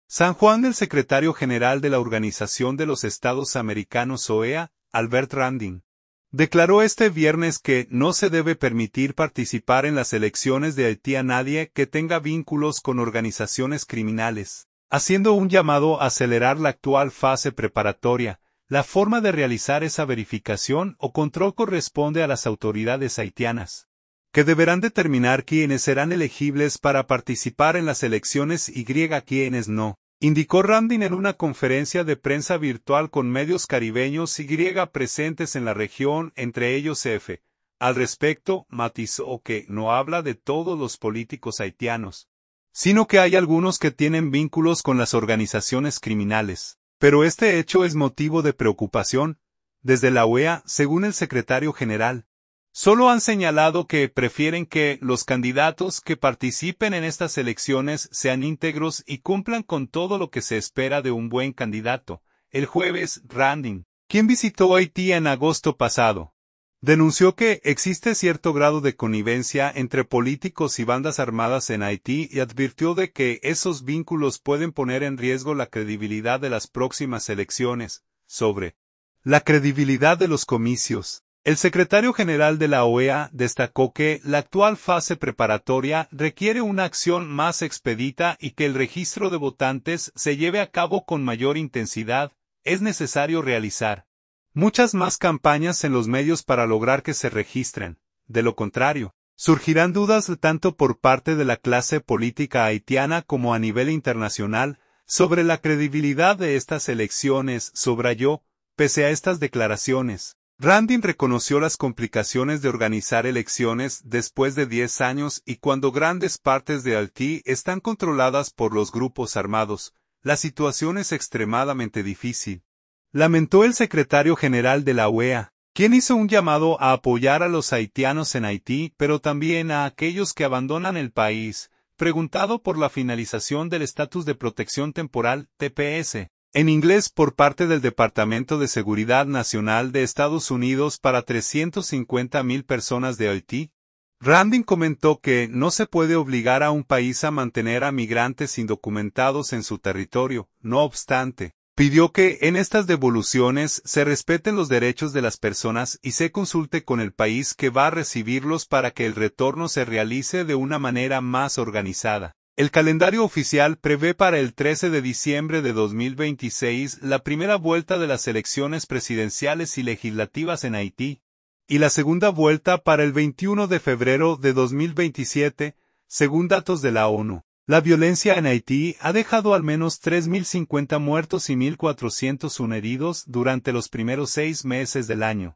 San Juan del secretario general de la Organización de los Estados Americanos OEA, Albert Randin, declaró este viernes que no se debe permitir participar en las elecciones de Haití a nadie que tenga vínculos con organizaciones criminales, haciendo un llamado a acelerar la actual fase preparatoria. La forma de realizar esa verificación o control corresponde a las autoridades haitianas, que deberán determinar quiénes serán elegibles para participar en las elecciones y quiénes no, indicó Randin en una conferencia de prensa virtual con medios caribeños y presentes en la región, entre ellos F. Al respecto, matizó que no habla de todos los políticos haitianos, sino que hay algunos que tienen vínculos con las organizaciones criminales. Pero este hecho es motivo de preocupación, desde la OEA, según el secretario general. Solo han señalado que prefieren que los candidatos que participen en estas elecciones sean íntegros y cumplan con todo lo que se espera de un buen candidato. El jueves, Randin, quien visitó Haití en agosto pasado, denunció que existe cierto grado de connivencia entre políticos y bandas armadas en Haití y advirtió de que esos vínculos pueden poner en riesgo la credibilidad de las próximas elecciones. Sobre la credibilidad de los comicios, el secretario general de la OEA destacó que la actual fase preparatoria requiere una acción más expedita y que el registro de votantes se lleve a cabo con mayor intensidad. Es necesario realizar muchas más campañas en los medios para lograr que se registren. De lo contrario, surgirán dudas tanto por parte de la clase política haitiana como a nivel internacional sobre la credibilidad de estas elecciones, subrayó. Pese a estas declaraciones, Randin reconoció las complicaciones de organizar elecciones después de 10 años y cuando grandes partes de Haití están controladas por los grupos armados, la situación es extremadamente difícil. Lamentó el secretario general de la OEA, quien hizo un llamado a apoyar a los haitianos en Haití, pero también a aquellos que abandonan el país, preguntado por la finalización del estatus de protección temporal, TPS, en inglés por parte del Departamento de Seguridad Nacional de Estados Unidos para 350,000 personas de Haití. Randin comentó que no se puede obligar a un país a mantener a migrantes indocumentados en su territorio. No obstante, pidió que en estas devoluciones se respeten los derechos de las personas y se consulte con el país que va a recibirlos para que el retorno se realice de una manera más organizada. El calendario oficial prevé para el 13 de diciembre de 2026 la primera vuelta de las elecciones presidenciales y legislativas en Haití, y la segunda vuelta para el 21 de febrero de 2027, según datos de la ONU. La violencia en Haití ha dejado al menos 3.050 muertos y 1.401 heridos durante los primeros 6 meses del año.